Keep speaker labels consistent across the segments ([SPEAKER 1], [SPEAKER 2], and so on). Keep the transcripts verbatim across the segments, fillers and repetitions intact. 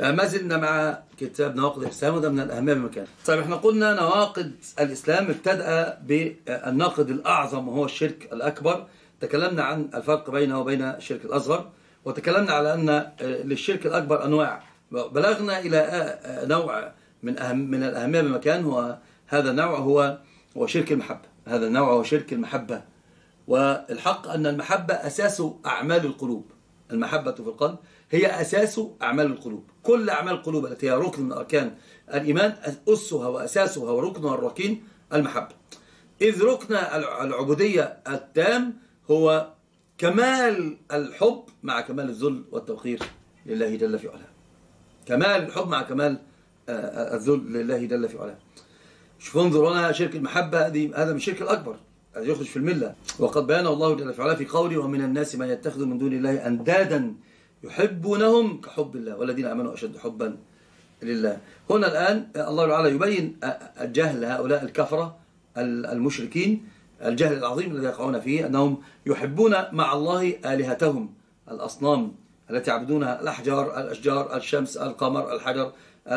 [SPEAKER 1] ما زلنا مع كتاب نواقض الإسلام، وده من الأهمية بمكان. طيب احنا قلنا نواقض الإسلام ابتدأ بالناقض الأعظم وهو الشرك الأكبر. تكلمنا عن الفرق بينه وبين الشرك الأصغر، وتكلمنا على أن للشرك الأكبر أنواع. بلغنا إلى نوع من أهم من الأهمية بمكان، هو هذا النوع هو هو شرك المحبة. هذا النوع هو شرك المحبة. والحق أن المحبة أساس أعمال القلوب. المحبة في القلب هي أساس أعمال القلوب. كل أعمال القلوب التي هي ركن من أركان الإيمان أسسها وأساسها وركنها الركين المحبة. إذ ركن العبودية التام هو كمال الحب مع كمال الذل والتوقير لله جل في علاه. كمال الحب مع كمال الذل لله جل في علاه. شوفوا انظروا هنا شرك المحبة، هذا من الشرك الأكبر الذي يخرج في الملة. وقد بيانه الله جل في علاه في قوله: ومن الناس من يتخذ من دون الله أندادا يحبونهم كحب الله والذين آمنوا أشد حبا لله. هنا الآن الله تعالى يبين الجهل هؤلاء الكفرة المشركين، الجهل العظيم الذي يقعون فيه، أنهم يحبون مع الله آلهتهم الأصنام التي يعبدونها، الأحجار، الأشجار، الشمس، القمر، الحجر،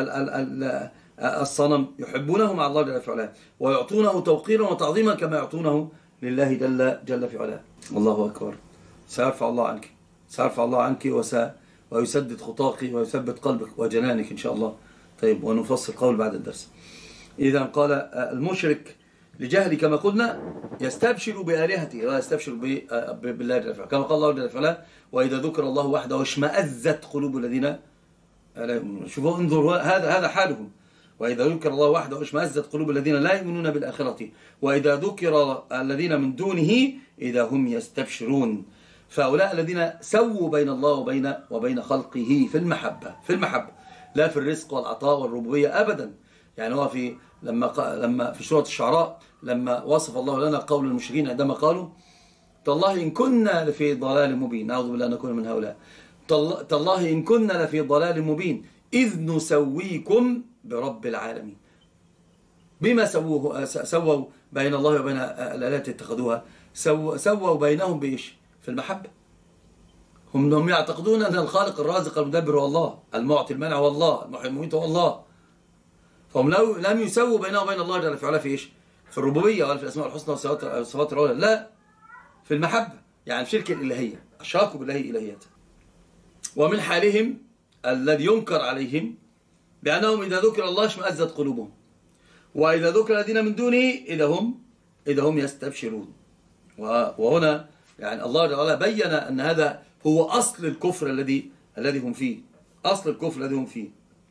[SPEAKER 1] الصنم، يحبونه مع الله جل في علاه ويعطونه توقيرا وتعظيما كما يعطونه لله جل جل في علاه. الله أكبر. سيرفع الله عنك، سيرفع الله عنك وس... ويسدد خطاك ويثبت قلبك وجنانك إن شاء الله. طيب، ونفصل قول بعد الدرس. إذا قال المشرك لجهل كما قلنا يستبشر بآلهته ولا يستبشر بالله جل وعلا، كما قال الله جل وعلا: وإذا ذكر الله وحده اشمأزت قلوب الذين لا يؤمنون. شوفوا انظروا، هذا هذا حالهم. وإذا ذكر الله وحده اشمأزت قلوب الذين لا يؤمنون بالآخرة وإذا ذكر الذين من دونه إذا هم يستبشرون. فهؤلاء الذين سووا بين الله وبين وبين خلقه في المحبة، في المحبة لا في الرزق والعطاء والربوبية أبدا. يعني هو في لما لما في سورة الشعراء لما وصف الله لنا قول المشركين عندما قالوا: تالله إن كنا لفي ضلال مبين، نعوذ بالله أن نكون من هؤلاء. تالله إن كنا لفي ضلال مبين إذ نسويكم برب العالمين. بما سووه سووا بين الله وبين الآلهة اتخذوها، سو سووا بينهم بإيش؟ في المحبة. هم هم يعتقدون أن الخالق الرازق المدبر هو الله، المعطي المنع هو الله، المحيي المميت هو الله. فهم لو لم يسووا بينه وبين الله جل في علاه في إيش؟ في الربوبية ولا في الأسماء الحسنى والصفات العلى، لا، في المحبة. يعني في شرك الإلهية، أشراكوا بالله إلهيته. ومن حالهم الذي ينكر عليهم بأنهم إذا ذكر الله اشمأزت قلوبهم، وإذا ذكر الذين من دونه إذا هم إذا هم يستبشرون. وهنا يعني الله تعالى بين أن هذا هو أصل الكفر الذي الذي هم فيه، أصل الكفر الذي هم فيه.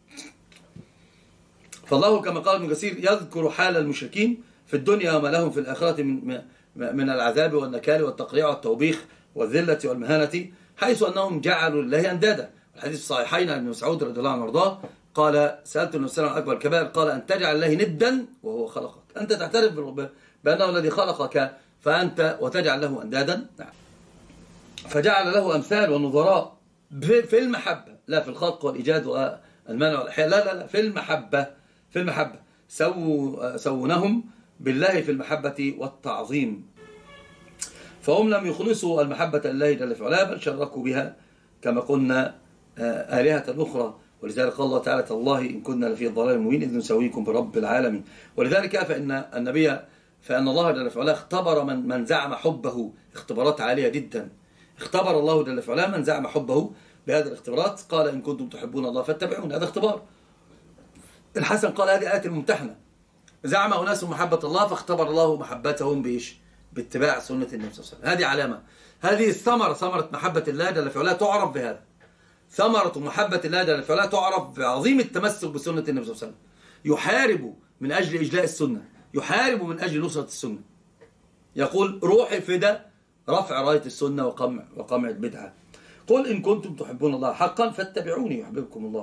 [SPEAKER 1] فالله كما قال ابن كثير يذكر حال المشركين في الدنيا وما لهم في الآخرة من من العذاب والنكال والتقريع والتوبيخ والذلة والمهانة، حيث أنهم جعلوا لله أندادا. الحديث في الصحيحين عن ابن مسعود رضي الله عنه وارضاه قال: سألت النبي صلى الله عليه وسلم عن أكبر الكبائر، قال: أن تجعل الله ندا وهو خلقك. أنت تعترف بأنه الذي خلقك فأنت وتجعل له أندادا. نعم. فجعل له أمثال ونظراء في المحبة، لا في الخلق والإيجاد والمنع والإحياء، لا لا لا في المحبة، في المحبة سو سونهم بالله في المحبة والتعظيم. فهم لم يخلصوا المحبة لله جل في علاه بل شركوا بها كما قلنا آلهة أخرى. ولذلك قال الله تعالى: تالله إن كنا لفي ضلال مبين إذ نسويكم برب العالمين. ولذلك فإن النبي فإن الله جل في علاه اختبر من من زعم حبه اختبارات عالية جدا. اختبر الله جل في علاه من زعم حبه بهذه الاختبارات، قال: إن كنتم تحبون الله فاتبعون. هذا اختبار. الحسن قال: هذه آية الممتحنة. زعم أناس محبة الله فاختبر الله محبتهم بإيش؟ باتباع سنة النبي صلى الله عليه وسلم. هذه علامة، هذه الثمرة، ثمرة محبة الله جل في علاه تعرف بهذا. ثمرة محبة الله جل في علاه تعرف بعظيم التمسك بسنة النبي صلى الله عليه وسلم. يحارب من أجل إجلاء السنة، يحارب من أجل نصرة السنة. يقول: روحي فدا رفع راية السنة وقمع وقمع البدعة. قل إن كنتم تحبون الله حقا فاتبعوني يحببكم الله.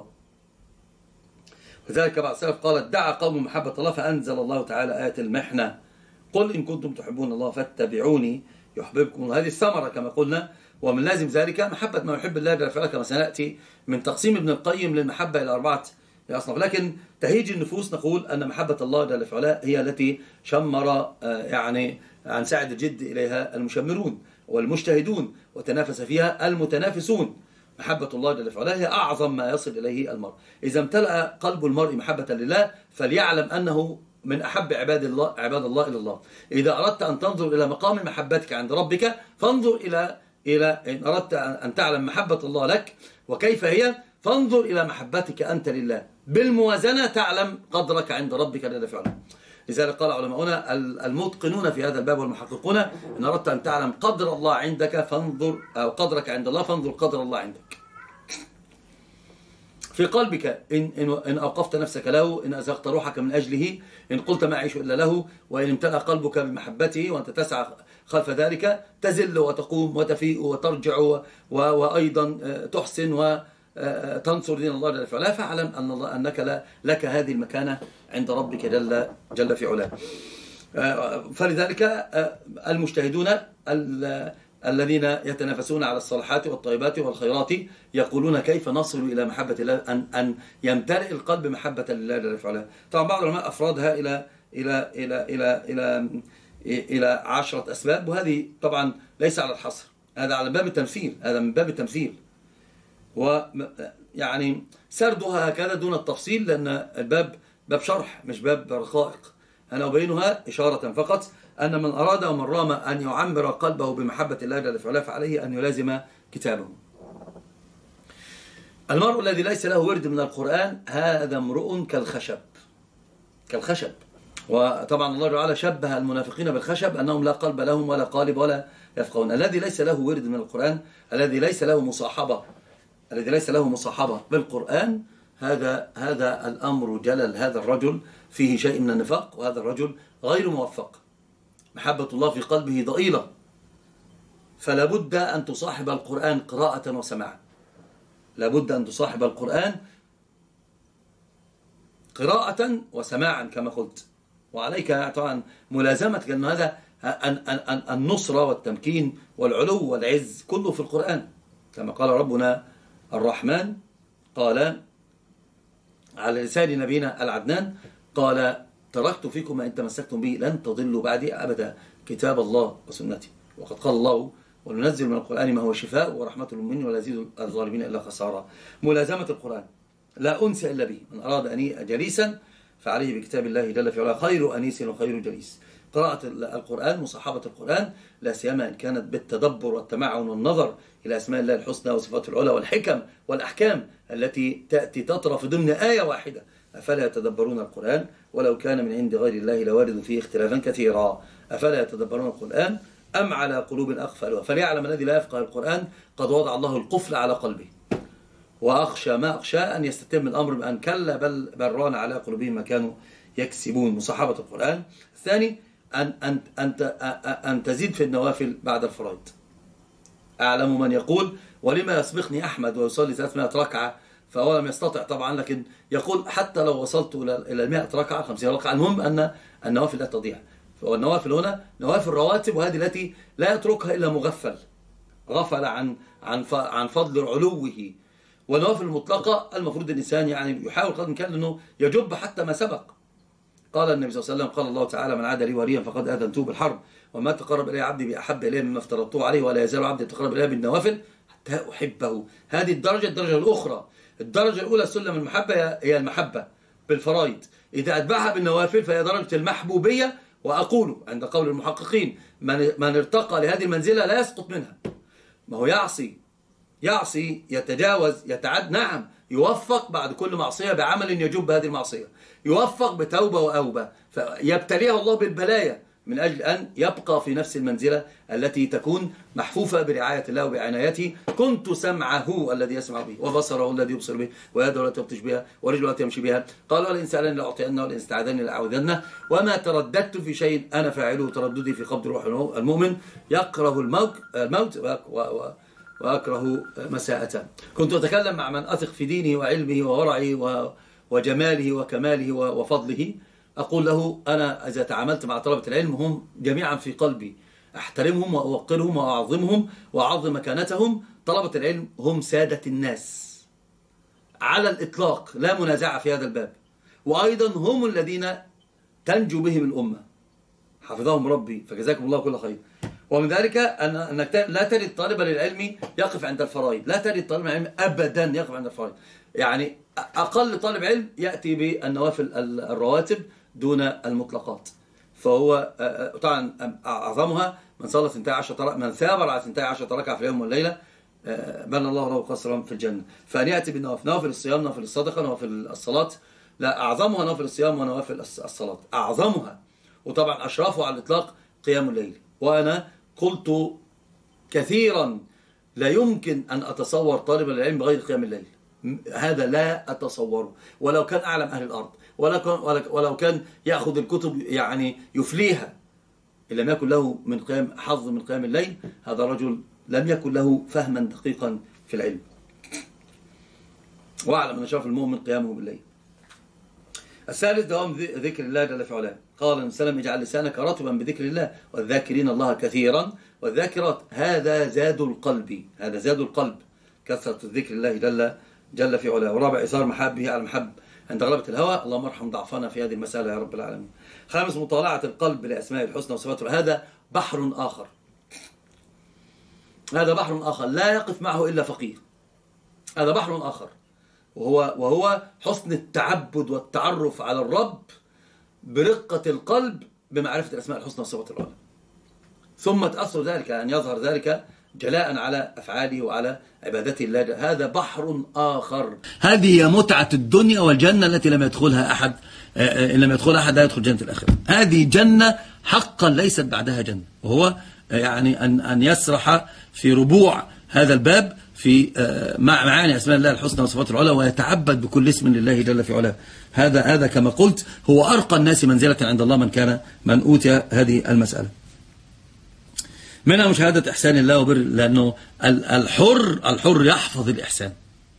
[SPEAKER 1] وذلك بعض السلف قال: ادعى قوم محبة الله فأنزل الله تعالى آية المحنة: قل إن كنتم تحبون الله فاتبعوني يحببكم الله. هذه الثمرة كما قلنا. ومن لازم ذلك محبة ما يحب الله جل وعلا كما سنأتي من تقسيم ابن القيم للمحبة إلى أربعة أصناف. لكن تهيج النفوس نقول أن محبة الله جل وعلا هي التي شمر يعني عن ساعد الجد إليها المشمرون والمجتهدون وتنافس فيها المتنافسون. محبة الله جل في علاه هي أعظم ما يصل إليه المرء. إذا امتلأ قلب المرء محبة لله فليعلم أنه من أحب عباد الله عباد الله إلى الله. إذا أردت أن تنظر إلى مقام محبتك عند ربك فانظر إلى إلى إن أردت أن تعلم محبة الله لك وكيف هي فانظر إلى محبتك أنت لله، بالموازنة تعلم قدرك عند ربك جل في علاه. لذلك قال علماؤنا المتقنون في هذا الباب والمحققون إن أردت أن تعلم قدر الله عندك فانظر، أو قدرك عند الله فانظر قدر الله عندك في قلبك. إن, إن, إن أوقفت نفسك له، إن أزغت روحك من أجله، إن قلت ما أعيش إلا له، وإن امتلأ قلبك بمحبته وأنت تسعى خلف ذلك تزل وتقوم وتفيء وترجع وأيضا تحسن وتنصر دين الله جل في علاه، فاعلم أن الله أنك لا لك هذه المكانة عند ربك جل, جل في علاه. فلذلك المجتهدون الذين يتنافسون على الصالحات والطيبات والخيرات يقولون كيف نصل إلى محبة الله، أن أن يمتلئ القلب محبة لله جل في علاه. طبعا بعض العلماء أفرادها إلى إلى إلى إلى إلى إلى عشرة أسباب، وهذه طبعا ليس على الحصر، هذا على باب التمثيل، هذا من باب التمثيل، ويعني سردها هكذا دون التفصيل لأن الباب باب شرح مش باب رقائق. أنا أبينها إشارة فقط أن من أراد ومن رام أن يعمر قلبه بمحبة الله جل في علاه فعليه أن يلازم كتابه. المرء الذي ليس له ورد من القرآن هذا امرؤ كالخشب، كالخشب. وطبعا الله تعالى شبه المنافقين بالخشب أنهم لا قلب لهم ولا قالب ولا يفقهون. الذي ليس له ورد من القرآن، الذي ليس له مصاحبة الذي ليس له مصاحبة بالقرآن، هذا هذا الأمر جلل، هذا الرجل فيه شيء من النفاق، وهذا الرجل غير موفق. محبة الله في قلبه ضئيلة، فلا بد أن تصاحب القرآن قراءة وسماعا، لا بد أن تصاحب القرآن قراءة وسماعا كما قلت. وعليك طبعا ملازمتك أن هذا النصرة والتمكين والعلو والعز كله في القرآن، كما قال ربنا الرحمن قال على لسان نبينا العدنان قال تركت فيكم ما إن تمسكتم به لن تضلوا بعدي أبدا كتاب الله وسنتي. وقد قال الله وننزل من القرآن ما هو شفاء ورحمة للمؤمنين ولا يزيد الظالمين إلا خسارة. ملازمة القرآن لا أنس إلا به، من أراد أن جليسا فعليه بكتاب الله جل في علاه خير أنيس وخير جليس. قراءة القرآن، مصاحبة القرآن، لا سيما إن كانت بالتدبر والتمعن والنظر إلى أسماء الله الحسنى وصفاته العلى والحكم والأحكام التي تأتي تطرف ضمن آية واحدة. أفلا يتدبرون القرآن ولو كان من عند غير الله لوارد فيه اختلافا كثيرا. أفلا يتدبرون القرآن أم على قلوب أقفلها. فليعلم الذي لا يفقه القرآن قد وضع الله القفل على قلبه، وأخشى ما أخشى أن يستتم الأمر بأن كلا بل بران على قلوبهم ما كانوا يكسبون. مصاحبة القرآن. الثاني أن, أن, أن, أن تزيد في النوافل بعد الفرائض. أعلم من يقول ولما يسبقني أحمد ويصلي ثلاثمائة ركعة، فهو لم يستطع طبعا، لكن يقول حتى لو وصلت إلى مائة ركعة خمسين ركعة، المهم أن النوافل لا تضيع. والنوافل هنا نوافل رواتب، وهذه التي لا يتركها إلا مغفل، غفل عن عن عن فضل علوه. والنوافل المطلقة المفروض الإنسان يعني يحاول قدر الإمكان أنه يجب حتى ما سبق. قال النبي صلى الله عليه وسلم قال الله تعالى من عاد لي وليا فقد آذنته بالحرب، وما تقرب إلي عبدي بأحب إليه مما افترضته عليه، ولا يزال عبدي يتقرب إليه بالنوافل حتى أحبه. هذه الدرجة الدرجة الأخرى. الدرجة الأولى سلم المحبة هي المحبة بالفرائض، إذا أتبعها بالنوافل فهي درجة المحبوبية. وأقول عند قول المحققين من, من ارتقى لهذه المنزلة لا يسقط منها. ما هو يعصي يعصي يتجاوز يتعد، نعم يوفق بعد كل معصية بعمل يجب هذه المعصية، يوفق بتوبة وأوبة، فيبتليها الله بالبلايا من أجل أن يبقى في نفس المنزلة التي تكون محفوفة برعاية الله وبعنايته. كنت سمعه الذي يسمع به، وبصره الذي يبصر به، ويده التي يبطش بها، ورجله التي يمشي بها. قال ولئن سألني لأعطينه ولئن استعاذني لأعوذنه. وما ترددت في شيء أنا فاعله ترددي في قبض روح المؤمن، يكره الموت وأكره مساءته. كنت أتكلم مع من أثق في دينه وعلمه وورعه وجماله وكماله وفضله، أقول له أنا إذا تعاملت مع طلبة العلم هم جميعا في قلبي، أحترمهم وأوقرهم وأعظمهم وأعظم مكانتهم. طلبة العلم هم سادة الناس على الإطلاق، لا منازع في هذا الباب، وأيضا هم الذين تنجو بهم الأمة، حفظهم ربي فجزاكم الله كل خير. ومن ذلك أن أنك لا تجد طالبا للعلم يقف عند الفرائض، لا تجد طالب العلم أبدا يقف عند الفرائض. يعني أقل طالب علم يأتي بالنوافل الرواتب دون المطلقات. فهو طبعا أعظمها من صلى اثنتي عشرة من ثابر على اثنتي عشرة ركعة في اليوم والليلة بنى الله له قصرا في الجنة. فأن يأتي بالنوافل، نوافل الصيام، نوافل الصدقة، نوافل الصلاة، لا أعظمها نوافل الصيام ونوافل الصلاة، أعظمها. وطبعا أشرفها على الإطلاق قيام الليل. وأنا قلت كثيرا لا يمكن أن أتصور طالب العلم بغير قيام الليل، هذا لا أتصوره، ولو كان أعلم أهل الأرض، ولو كان, ولو كان يأخذ الكتب يعني يفليها، إن لم يكن له من قيام حظ من قيام الليل هذا رجل لم يكن له فهما دقيقا في العلم. واعلم أن شرف المؤمن قيامه بالليل. الثالث دوام ذكر الله جل في علاه. قال النبي صلى الله عليه وسلم اجعل لسانك رطبا بذكر الله والذاكرين الله كثيرا والذاكرات، هذا زاد القلب، هذا زاد القلب، كثرة ذكر الله جل جل في علاه. ورابع إثار محبه على المحب عند غلبة الهوى، اللهم ارحم ضعفنا في هذه المسألة يا رب العالمين. خامس مطالعة القلب لأسماء الحسنى وصفاته، هذا بحر آخر، هذا بحر آخر لا يقف معه إلا فقيه، هذا بحر آخر، وهو وهو حسن التعبد والتعرف على الرب برقة القلب بمعرفة الأسماء الحسنى والصفات العلى، ثم تأثر ذلك أن يظهر ذلك جلاء على أفعاله وعلى عبادته الله. هذا بحر آخر. هذه هي متعة الدنيا والجنة التي لم يدخلها أحد، إن لم يدخلها أحد لا يدخل جنة الآخرة. هذه جنة حقا ليست بعدها جنة، وهو يعني أن أن يسرح في ربوع هذا الباب في معاني أسماء الله الحسنى وصفاته العلى ويتعبد بكل اسم لله جل في علاه. هذا هذا كما قلت هو أرقى الناس منزلة عند الله من كان من أوتي هذه المسألة. منها مشاهدة إحسان الله وبر، لأنه الحر الحر يحفظ الإحسان.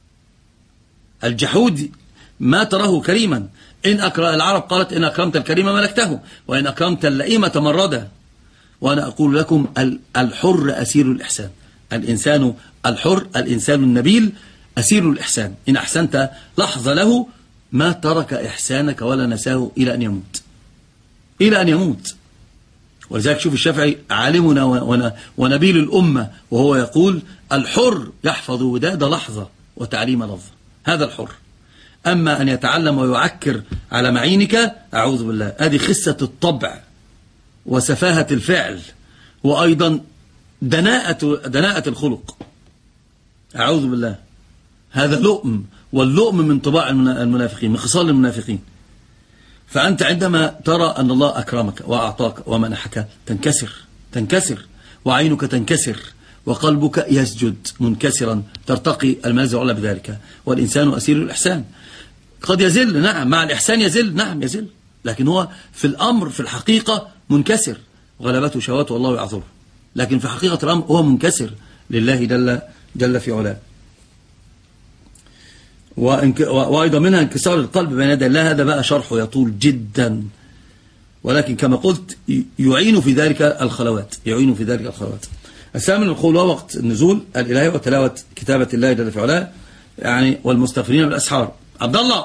[SPEAKER 1] الجحود ما تراه كريما، إن أكرم، العرب قالت إن أكرمت الكريم ملكته وإن أكرمت اللئيم تمرده. وأنا أقول لكم الحر أسير الإحسان، الإنسان الحر الإنسان النبيل أسير الإحسان، إن أحسنت لحظة له ما ترك إحسانك ولا نساه إلى أن يموت، إلى أن يموت. ولذلك شوف الشافعي عالمنا ونبيل الأمة وهو يقول الحر يحفظ وداد لحظة وتعليم لفظة، هذا الحر. أما أن يتعلم ويعكر على معينك أعوذ بالله، هذه خسة الطبع وسفاهة الفعل وأيضا دناءة, دناءة الخلق، أعوذ بالله. هذا لؤم، واللؤم من طباع المنافقين، من خصال المنافقين. فأنت عندما ترى أن الله أكرمك وأعطاك ومنحك تنكسر تنكسر وعينك تنكسر وقلبك يسجد منكسرا، ترتقي المنازل العلى بذلك. والإنسان أسير الإحسان، قد يزل نعم، مع الإحسان يزل نعم يزل، لكن هو في الأمر في الحقيقة منكسر، غلبته شهواته والله يعذره، لكن في حقيقة الأمر هو منكسر لله جل, جل في علاه. وأيضا منها انكسار القلب بين يدي الله، هذا بقى شرحه يطول جدا، ولكن كما قلت يعين في ذلك الخلوات، يعين في ذلك الخلوات. الثامن القول وقت النزول الإلهي وتلاوة كتابة الله جل في علاه، يعني والمستغفرين بالأسحار. عبد الله.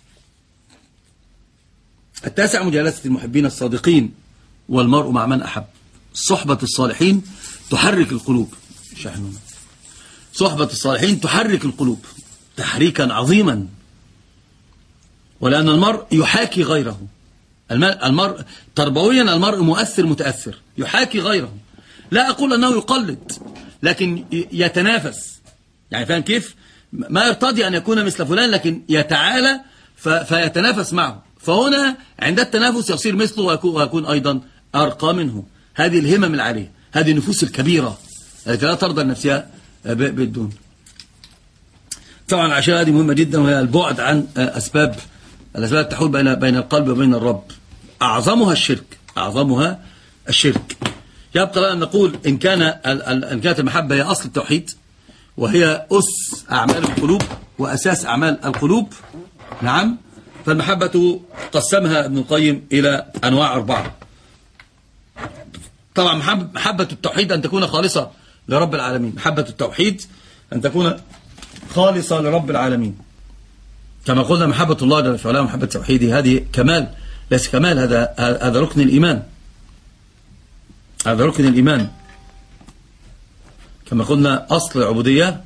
[SPEAKER 1] التاسع مجالسة المحبين الصادقين، والمرء مع من أحب. صحبة الصالحين تحرك القلوب، شحنون. صحبة الصالحين تحرك القلوب تحريكا عظيما، ولأن المرء يحاكي غيره. المرء تربويا المرء مؤثر متأثر، يحاكي غيره. لا أقول أنه يقلد، لكن يتنافس، يعني فاهم كيف؟ ما يرتضي أن يكون مثل فلان، لكن يتعالى فيتنافس معه، فهنا عند التنافس يصير مثله ويكون أيضا أرقى منه. هذه الهمم العالية، هذه النفوس الكبيرة التي لا ترضى النفسية بالدون. طبعا العشاء هذه مهمة جدا، وهي البعد عن أسباب الأسباب تحول بين بين القلب وبين الرب. أعظمها الشرك، أعظمها الشرك. يبقى لنا أن نقول إن كان إن كانت المحبة هي أصل التوحيد، وهي أس أعمال القلوب وأساس أعمال القلوب، نعم، فالمحبة قسمها ابن القيم إلى أنواع أربعة. طبعا محبة التوحيد أن تكون خالصة لرب العالمين، محبة التوحيد أن تكون خالصة لرب العالمين، كما قلنا محبة الله جل في علاه محبة توحيده هذه كمال، ليس كمال، هذا هذا ركن الإيمان، هذا ركن الإيمان. كما قلنا أصل العبودية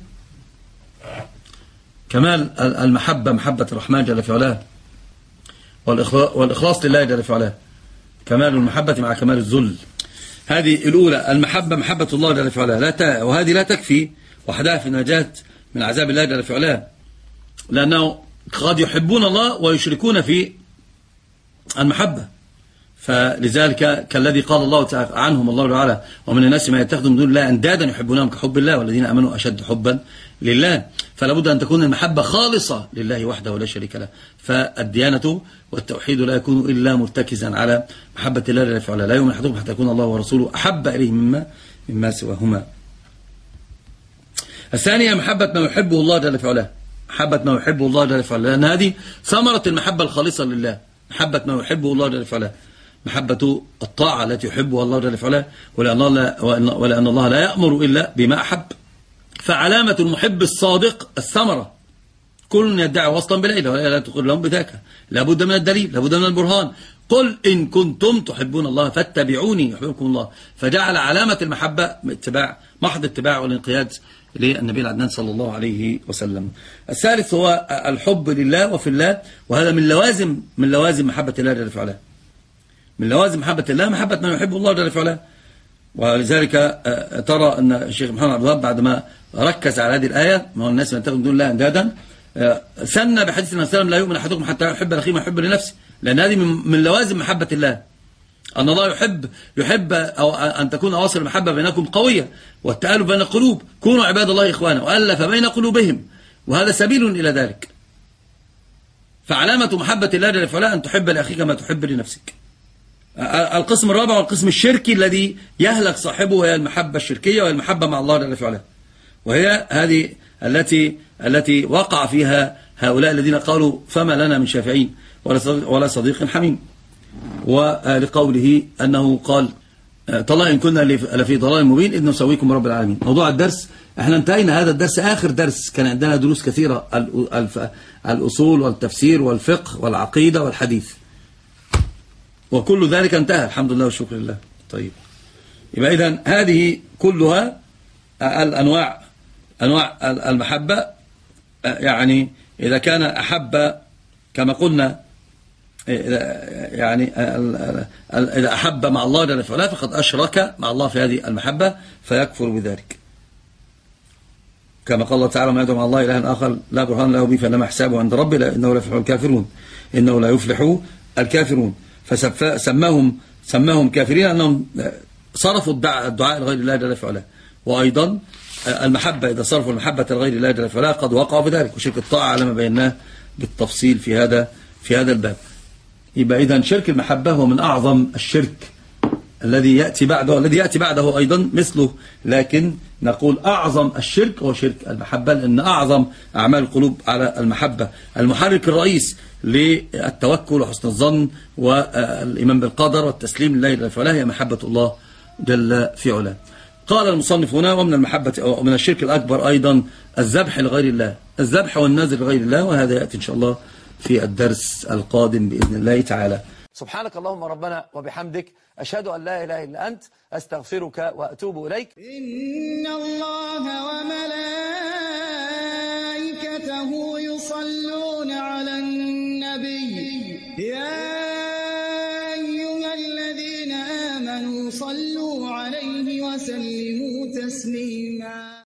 [SPEAKER 1] كمال المحبة، محبة الرحمن جل في علاه، والإخلاص لله جل في علاه، كمال المحبة مع كمال الذل. هذه الأولى، المحبة محبة الله جل في علاه، لا ت... وهذه لا تكفي وحدها في النجاة من عذاب الله جل في علاه، لأنه قد يحبون الله ويشركون في المحبة. فلذلك كالذي قال الله تعالى عنهم الله تعالى: ومن الناس ما يتخذ من دون الله أندادا يحبونهم كحب الله والذين آمنوا أشد حبا لله. فلا بد أن تكون المحبة خالصة لله وحده ولا شريك له. فالديانة والتوحيد لا يكون إلا مرتكزا على محبة الله جل في علاه. لا يؤمن أحدكم حتى يكون الله ورسوله أحب إليه مما مما سواهما. الثانية محبة ما يحبه الله جل في علاه، محبة ما يحبه الله جل في علاه، لأن هذه ثمرة المحبة الخالصة لله. محبة ما يحبه الله جل في علاه، محبة الطاعة التي يحبها الله جل في علاه، ولأن الله, ولأن الله لا يأمر إلا بما أحب. فعلامة المحب الصادق الثمرة. كل يدعي وصلا بليلة ولا لا تقول لهم بذاك، لابد من الدليل، لابد من البرهان. قل إن كنتم تحبون الله فاتبعوني يحببكم الله. فجعل علامة المحبة اتباع، محض اتباع والانقياد للنبي العدنان صلى الله عليه وسلم. الثالث هو الحب لله وفي الله، وهذا من لوازم من لوازم محبة الله جل في علاه. من لوازم محبة الله محبة من يحب الله جل في علاه. ولذلك ترى أن الشيخ محمد عبد الوهاب بعدما ركز على هذه الآية: ما هو الناس من يتخذ من دون الله أندادا، سن بحديث النبي صلى الله عليه وسلم: لا يؤمن أحدكم حتى يحب لأخيه ما يحب لنفسه. لأن هذه من لوازم محبة الله، أن الله يحب يحب أو أن تكون أواصر المحبة بينكم قوية، والتآلف بين القلوب. كونوا عباد الله إخوانا وألف بين قلوبهم، وهذا سبيل إلى ذلك. فعلامة محبة الله جل وعلا أن تحب لأخيك ما تحب لنفسك. القسم الرابع والقسم الشركي الذي يهلك صاحبه هي المحبة الشركية، وهي المحبة مع الله جل وعلا، وهي هذه التي التي وقع فيها هؤلاء الذين قالوا: فما لنا من شافعين ولا صديق حميم. ولقوله أنه قال: طالما إن كنا لفي ضلال مبين إذ نسويكم برب العالمين. موضوع الدرس احنا انتهينا، هذا الدرس آخر درس. كان عندنا دروس كثيرة: الأصول والتفسير والفقه والعقيدة والحديث، وكل ذلك انتهى الحمد لله والشكر لله. طيب، يبقى إذن هذه كلها الأنواع، أنواع المحبة. يعني إذا كان أحب كما قلنا، يعني إذا أحب مع الله جل وعلا فقد أشرك مع الله في هذه المحبة فيكفر بذلك، كما قال الله تعالى: ما يدعو مع الله إلها آخر لا برهان له به فإنما حسابه عند ربه إنه لا يفلح الكافرون إنه لا يفلح الكافرون. فسماهم سماهم كافرين أنهم صرفوا الدعاء لغير الله جل وعلا. وأيضا المحبة إذا صرفوا المحبة لغير الله جل وعلا قد وقعوا بذلك، وشرك الطاعة على ما بيناه بالتفصيل في هذا في هذا الباب. يبقى إذن شرك المحبة هو من أعظم الشرك الذي يأتي بعده، الذي يأتي بعده أيضا مثله، لكن نقول أعظم الشرك هو شرك المحبة، لأن أعظم أعمال القلوب على المحبة. المحرك الرئيس للتوكل وحسن الظن والإيمان بالقدر والتسليم لله جل في علاه هي محبة الله جل في علاه. قال المصنف هنا: ومن المحبة ومن الشرك الأكبر أيضا الذبح لغير الله، الذبح والنذر لغير الله، وهذا يأتي إن شاء الله في الدرس القادم بإذن الله تعالى.
[SPEAKER 2] سبحانك اللهم ربنا وبحمدك، أشهد أن لا إله إلا أنت، أستغفرك وأتوب إليك.
[SPEAKER 3] إن الله وملائكته يصلون على النبي، يا أيها الذين آمنوا صلوا عليه وسلموا تسليما.